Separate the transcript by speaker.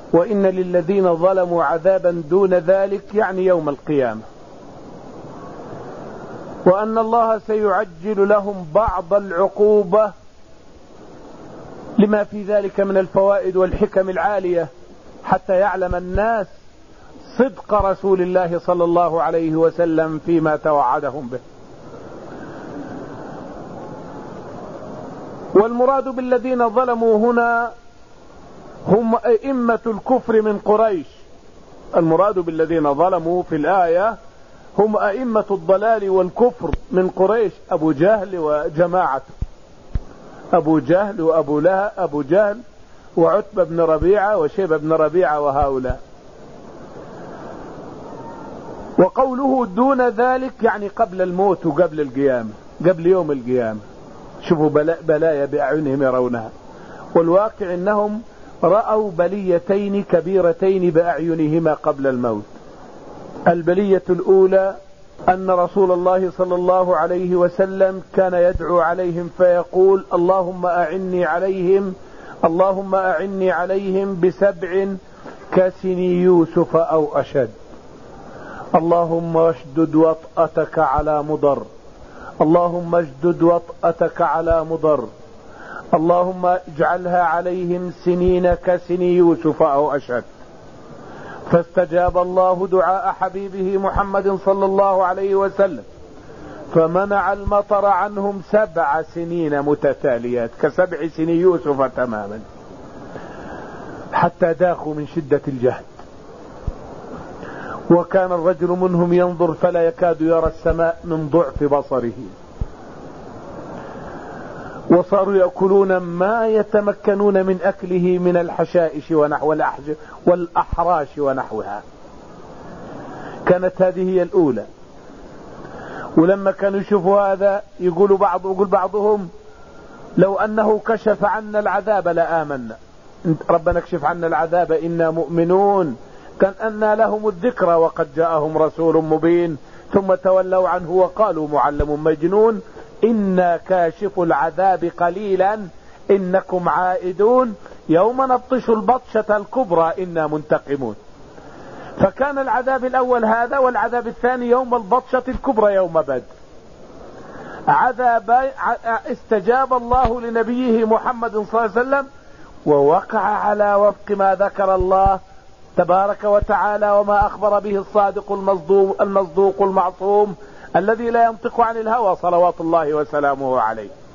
Speaker 1: وإن للذين ظلموا عذابا دون ذلك، يعني يوم القيامة، وأن الله سيعجل لهم بعض العقوبة لما في ذلك من الفوائد والحكم العالية، حتى يعلم الناس صدق رسول الله صلى الله عليه وسلم فيما توعدهم به. والمراد بالذين ظلموا هنا هم أئمة الكفر من قريش. المراد بالذين ظلموا في الآية هم أئمة الضلال والكفر من قريش، أبو جهل وجماعته، أبو جهل وأبو لهب، أبو جهل وعتبة بن ربيعة وشيبة بن ربيعة وهؤلاء. وقوله دون ذلك يعني قبل الموت وقبل القيامة، قبل يوم القيامة. شوفوا بلايا بأعينهم يرونها، والواقع أنهم رأوا بليتين كبيرتين بأعينهما قبل الموت. البلية الأولى أن رسول الله صلى الله عليه وسلم كان يدعو عليهم فيقول اللهم أعني عليهم، اللهم أعني عليهم بسبع كسني يوسف أو أشد، اللهم اشدد وطأتك على مضر، اللهم اشدد وطأتك على مضر، اللهم اجعلها عليهم سنين كسني يوسف أو أشد. فاستجاب الله دعاء حبيبه محمد صلى الله عليه وسلم، فمنع المطر عنهم 7 سنين متتاليات ك7 سنين يوسف تماما، حتى داخوا من شدة الجهد. وكان الرجل منهم ينظر فلا يكاد يرى السماء من ضعف بصره، وصاروا يأكلون ما يتمكنون من أكله من الحشائش والأحراش ونحوها. كانت هذه هي الأولى. ولما كانوا يشوفوا هذا يقول بعضهم لو أنه كشف عنا العذاب لآمنا، ربنا اكشف عنا العذاب إنا مؤمنون، كان أن لهم الذكرى وقد جاءهم رسول مبين، ثم تولوا عنه وقالوا معلم مجنون، إنا كاشف العذاب قليلا إنكم عائدون يوم نبطش البطشة الكبرى إنا منتقمون. فكان العذاب الأول هذا، والعذاب الثاني يوم البطشة الكبرى يوم بدر. استجاب الله لنبيه محمد صلى الله عليه وسلم، ووقع على وفق ما ذكر الله تبارك وتعالى وما أخبر به الصادق المصدوق المعصوم الذي لا ينطق عن الهوى صلوات الله وسلامه عليه.